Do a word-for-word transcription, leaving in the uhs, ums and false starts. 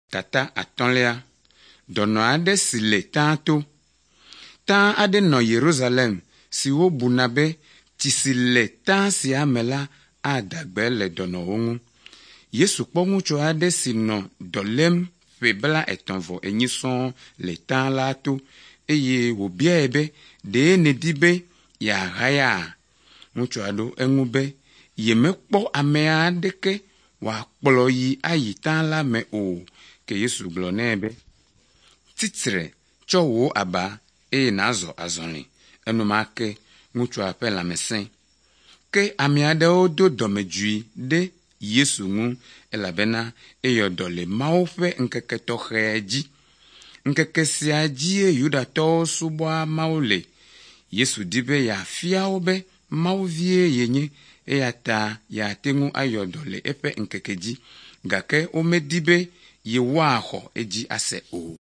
Tata atɔ̃lia, dɔnɔ aɖe si le tã to. Tã aɖe nɔ Yerusalem si wobuna be tsi si le tã sia me la adagbe le dɔnɔwo ŋu. Yesu kpɔ ŋutsu aɖe si nɔ dɔ lém ƒe bla etɔ̃ vɔ enyi sɔŋ le tã la to, eye wòbiae be ɖe nedi be yeaha ya? Ŋutsua ɖo eŋu be yemekpɔ ame aɖeke wòakplɔ yi ayi tã la me o. Ke Yesu gblɔ nɛ be, titre tsɔ wò aba eye nàzɔ azɔli. Enumake ŋutsua ƒe lãme sẽ. Ke ame aɖewo do dɔmedzoe ɖe Yesu ŋu elabena eyɔ dɔ le Mawu ƒe ŋkeke tɔxɛ dzi. Ŋkeke sia dzie Yudatɔwo subɔa Mawu le. Yesu di be yeafia wo be Mawu vie yenye, eya ta yeate ŋu ayɔ dɔ le eƒe ŋkeke dzi, gake womedi be yewoaxɔ edzi ase o.